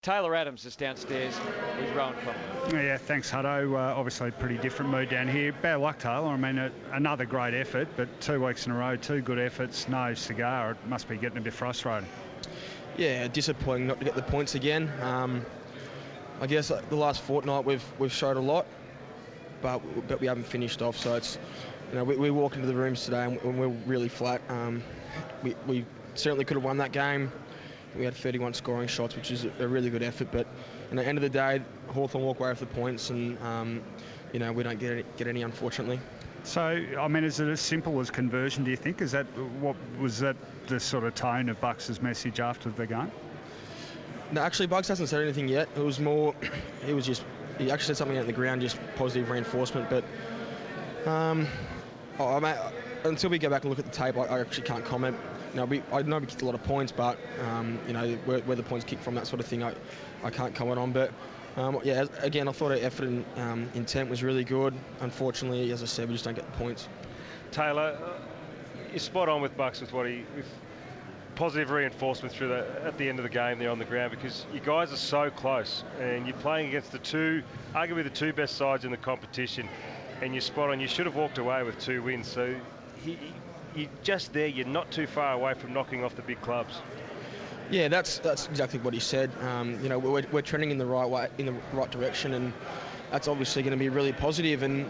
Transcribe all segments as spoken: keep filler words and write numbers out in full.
Taylor Adams is downstairs with Rowan Connor. Yeah, thanks, Hutto. Uh, obviously, a pretty different mood down here. Bad luck, Taylor. I mean, a, another great effort, but two weeks in a row, two good efforts, no cigar. It must be getting a bit frustrating. Yeah, disappointing not to get the points again. Um, I guess like, the last fortnight we've we've showed a lot, but but we haven't finished off. So it's you know we, we walk into the rooms today and we're really flat. Um, we we certainly could have won that game. We had thirty-one scoring shots, which is a really good effort. But at the end of the day, Hawthorn walk away with the points, and um, you know we don't get any, get any, unfortunately. So, I mean, is it as simple as conversion? Do you think? Is that what was that the sort of tone of Bucks' message after the game? No, actually, Bucks hasn't said anything yet. It was more, he was just he actually said something out on the ground, just positive reinforcement. But um, oh, I mean, until we go back and look at the tape, I, I actually can't comment. You know, we, I know we kicked a lot of points, but um, you know where, where the points kicked from, that sort of thing, I, I can't comment on. But um, yeah, again, I thought our effort and um, intent was really good. Unfortunately, as I said, we just don't get the points. Taylor, uh, you're spot on with Bucks with what he with positive reinforcement through the at the end of the game there on the ground, because you guys are so close and you're playing against the two, arguably the two best sides in the competition, and you're spot on. You should have walked away with two wins. So he. he You're just there. You're not too far away from knocking off the big clubs. Yeah, that's that's exactly what he said. Um, you know, we're, we're trending in the right way, in the right direction, and that's obviously going to be really positive. And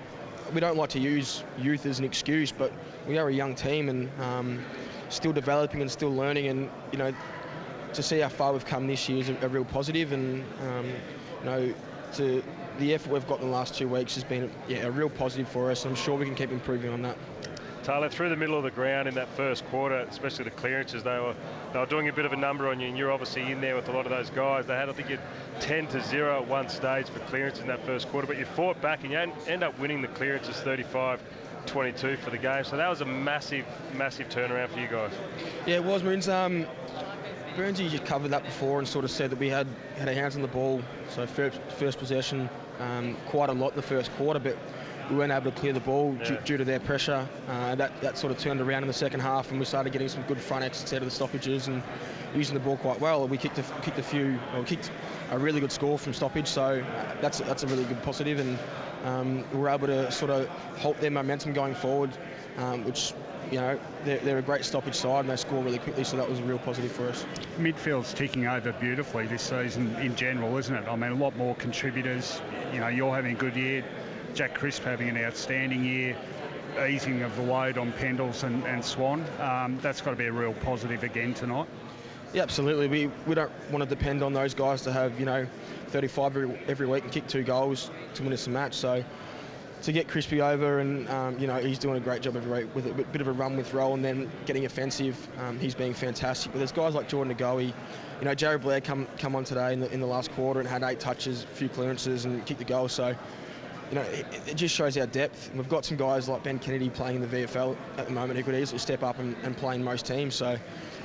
we don't like to use youth as an excuse, but we are a young team and um, still developing and still learning. And you know, to see how far we've come this year is a, a real positive. And um, you know, to the effort we've got in the last two weeks has been yeah, a real positive for us. I'm sure we can keep improving on that. Taylor, through the middle of the ground in that first quarter, especially the clearances, they were they were doing a bit of a number on you, and you're obviously in there with a lot of those guys. They had, I think, you ten to zero at one stage for clearance in that first quarter, but you fought back and you end up winning the clearances thirty-five twenty-two for the game. So that was a massive, massive turnaround for you guys. Yeah, it was, Marines. Um, Burnsy just covered that before and sort of said that we had, had our hands on the ball, so first, first possession um, quite a lot in the first quarter, but we weren't able to clear the ball yeah. due, due to their pressure. Uh, that, that sort of turned around in the second half, and we started getting some good front exits out of the stoppages and using the ball quite well. We kicked a, kicked a few, or kicked a really good score from stoppage, so that's that's a really good positive, and um, we were able to sort of halt their momentum going forward, um, which, you know, they're, they're a great stoppage side and they score really quickly, so that was a real positive for us. Midfield's ticking over beautifully this season in general, isn't it? I mean, a lot more contributors. You know, you're having a good year. Jack Crisp having an outstanding year, easing of the load on Pendles and, and Swan. Um, that's got to be a real positive again tonight. Yeah, absolutely. We we don't want to depend on those guys to have, you know, thirty-five every, every week and kick two goals to win us a match. So to get Crispy over, and um, you know, he's doing a great job every week with a bit of a run with roll and then getting offensive. Um, he's being fantastic. But there's guys like Jordan Agoe. You know, Jared Blair come come on today in the in the last quarter and had eight touches, a few clearances, and kicked the goal. So, you know, it, it just shows our depth. And we've got some guys like Ben Kennedy playing in the V F L at the moment who could easily step up and, and play in most teams. So,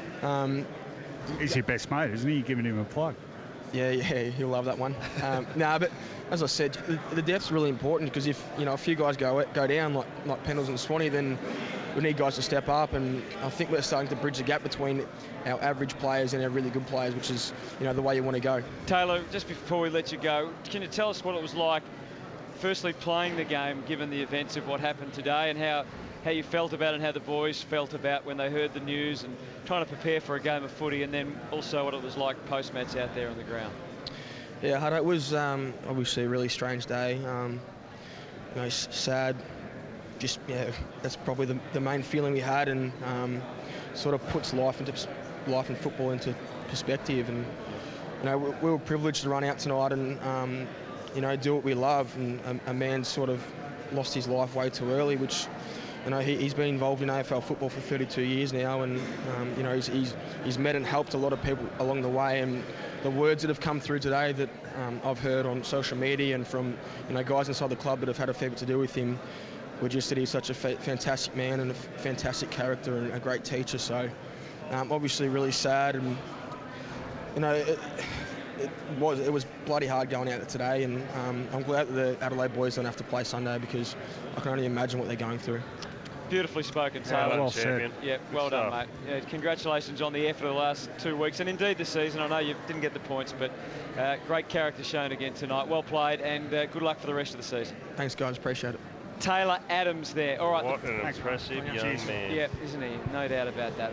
um, he's your best mate, isn't he? You're giving him a plug. Yeah, yeah, he'll love that one. Um, no, nah, but as I said, the, the depth's really important, because if, you know, a few guys go go down like like Pendles and Swanee, then we need guys to step up, and I think we're starting to bridge the gap between our average players and our really good players, which is, you know, the way you want to go. Taylor, just before we let you go, can you tell us what it was like, firstly playing the game, given the events of what happened today, and how how you felt about it and how the boys felt about when they heard the news and trying to prepare for a game of footy, and then also what it was like post-match out there on the ground? Yeah, Hutto, it was um, obviously a really strange day. Um, you know, sad. Just, yeah, that's probably the, the main feeling we had, and um, sort of puts life into life and football into perspective. And you know, we, we were privileged to run out tonight and um, you know, do what we love. And a, a man sort of lost his life way too early, which, you know, he, he's been involved in A F L football for thirty-two years now, and um, you know, he's, he's he's met and helped a lot of people along the way. And the words that have come through today that um, I've heard on social media and from, you know, guys inside the club that have had a fair bit to do with him, were just that he's such a fa- fantastic man and a f- fantastic character and a great teacher. So um, obviously really sad, and you know, it, it was it was bloody hard going out there today, and um, I'm glad that the Adelaide boys don't have to play Sunday, because I can only imagine what they're going through. Beautifully spoken, Yeah, Taylor. well champion. Yeah, Good well done, stuff. mate. Yeah, congratulations on the effort of the last two weeks, and indeed the season. I know you didn't get the points, but uh, great character shown again tonight. Well played, and uh, good luck for the rest of the season. Thanks, guys. Appreciate it. Taylor Adams there. All right. What the- an Thanks, mate. impressive young Cheers. man. yeah, isn't he? No doubt about that.